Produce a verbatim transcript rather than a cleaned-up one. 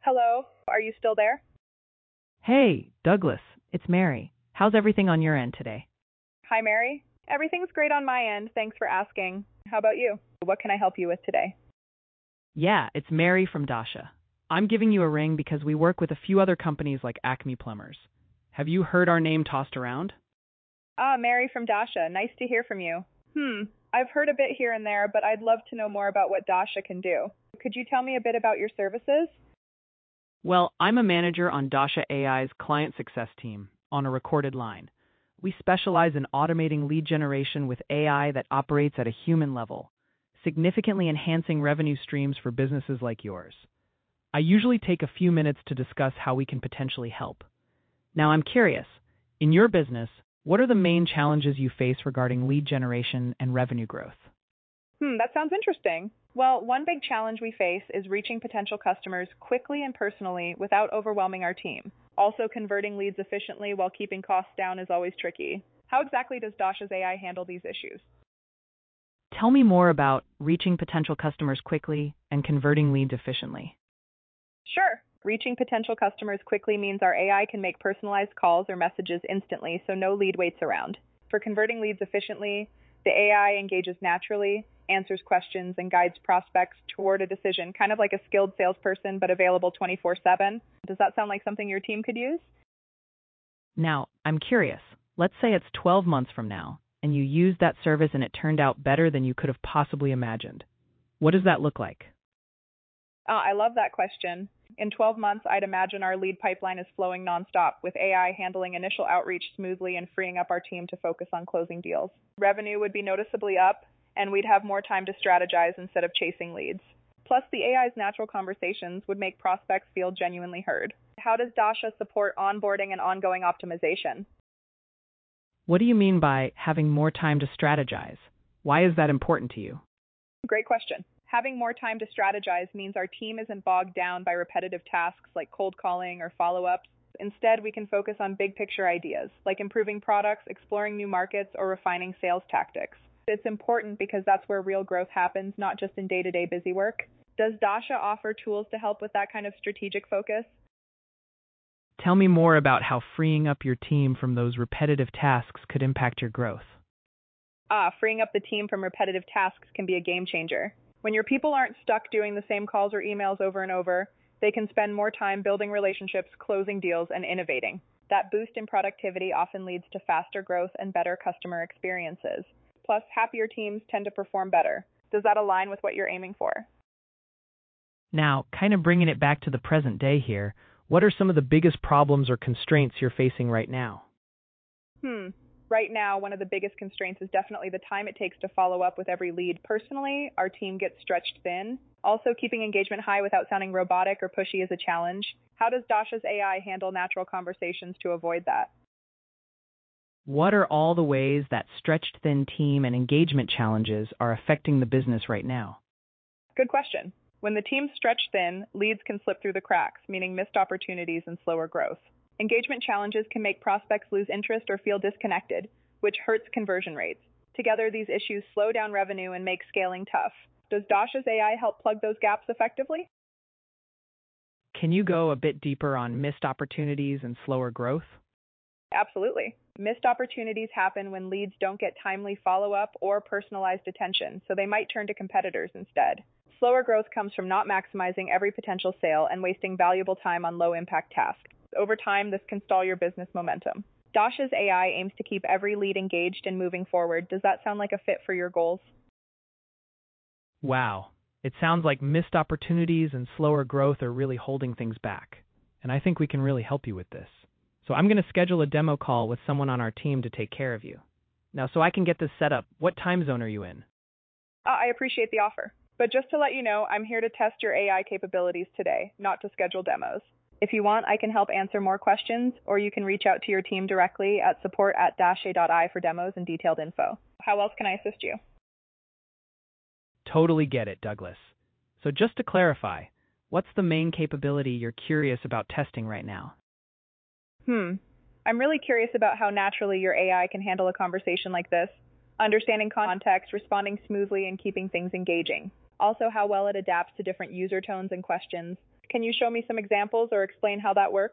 Hello, are you still there? Hey, Douglas, it's Mary. How's everything on your end today? Hi, Mary. Everything's great on my end. Thanks for asking. How about you? What can I help you with today? Yeah, it's Mary from Dasha. I'm giving you a ring because we work with a few other companies like Acme Plumbers. Have you heard our name tossed around? Ah, Mary from Dasha. Nice to hear from you. Hmm, I've heard a bit here and there, but I'd love to know more about what Dasha can do. Could you tell me a bit about your services? Well, I'm a manager on Dasha A I's client success team on a recorded line. We specialize in automating lead generation with A I that operates at a human level, significantly enhancing revenue streams for businesses like yours. I usually take a few minutes to discuss how we can potentially help. Now, I'm curious, in your business, what are the main challenges you face regarding lead generation and revenue growth? Hmm, that sounds interesting. Well, one big challenge we face is reaching potential customers quickly and personally without overwhelming our team. Also, converting leads efficiently while keeping costs down is always tricky. How exactly does Dasha's A I handle these issues? Tell me more about reaching potential customers quickly and converting leads efficiently. Sure. Reaching potential customers quickly means our A I can make personalized calls or messages instantly, so no lead waits around. For converting leads efficiently, the A I engages naturally, answers questions, and guides prospects toward a decision, kind of like a skilled salesperson but available twenty-four seven. Does that sound like something your team could use? Now, I'm curious. Let's say it's twelve months from now, and you used that service and it turned out better than you could have possibly imagined. What does that look like? Uh, I love that question. In twelve months, I'd imagine our lead pipeline is flowing nonstop, with A I handling initial outreach smoothly and freeing up our team to focus on closing deals. Revenue would be noticeably up, and we'd have more time to strategize instead of chasing leads. Plus, the A I's natural conversations would make prospects feel genuinely heard. How does Dasha support onboarding and ongoing optimization? What do you mean by having more time to strategize? Why is that important to you? Great question. Having more time to strategize means our team isn't bogged down by repetitive tasks like cold calling or follow-ups. Instead, we can focus on big picture ideas, like improving products, exploring new markets, or refining sales tactics. It's important because that's where real growth happens, not just in day-to-day busy work. Does Dasha offer tools to help with that kind of strategic focus? Tell me more about how freeing up your team from those repetitive tasks could impact your growth. Ah, freeing up the team from repetitive tasks can be a game changer. When your people aren't stuck doing the same calls or emails over and over, they can spend more time building relationships, closing deals, and innovating. That boost in productivity often leads to faster growth and better customer experiences. Plus, happier teams tend to perform better. Does that align with what you're aiming for? Now, kind of bringing it back to the present day here, what are some of the biggest problems or constraints you're facing right now? Hmm. Right now, one of the biggest constraints is definitely the time it takes to follow up with every lead. Personally, our team gets stretched thin. Also, keeping engagement high without sounding robotic or pushy is a challenge. How does Dasha's A I handle natural conversations to avoid that? What are all the ways that stretched thin team and engagement challenges are affecting the business right now? Good question. When the team's stretched thin, leads can slip through the cracks, meaning missed opportunities and slower growth. Engagement challenges can make prospects lose interest or feel disconnected, which hurts conversion rates. Together, these issues slow down revenue and make scaling tough. Does Dasha's A I help plug those gaps effectively? Can you go a bit deeper on missed opportunities and slower growth? Absolutely. Missed opportunities happen when leads don't get timely follow-up or personalized attention, so they might turn to competitors instead. Slower growth comes from not maximizing every potential sale and wasting valuable time on low-impact tasks. Over time, this can stall your business momentum. Dasha's A I aims to keep every lead engaged and moving forward. Does that sound like a fit for your goals? Wow. It sounds like missed opportunities and slower growth are really holding things back. And I think we can really help you with this. So I'm going to schedule a demo call with someone on our team to take care of you. Now, so I can get this set up, what time zone are you in? Uh, I appreciate the offer. But just to let you know, I'm here to test your A I capabilities today, not to schedule demos. If you want, I can help answer more questions, or you can reach out to your team directly at support at dasha dot i for demos and detailed info. How else can I assist you? Totally get it, Douglas. So just to clarify, what's the main capability you're curious about testing right now? Hmm. I'm really curious about how naturally your A I can handle a conversation like this. understanding context, responding smoothly, and keeping things engaging. Also, how well it adapts to different user tones and questions. Can you show me some examples or explain how that works?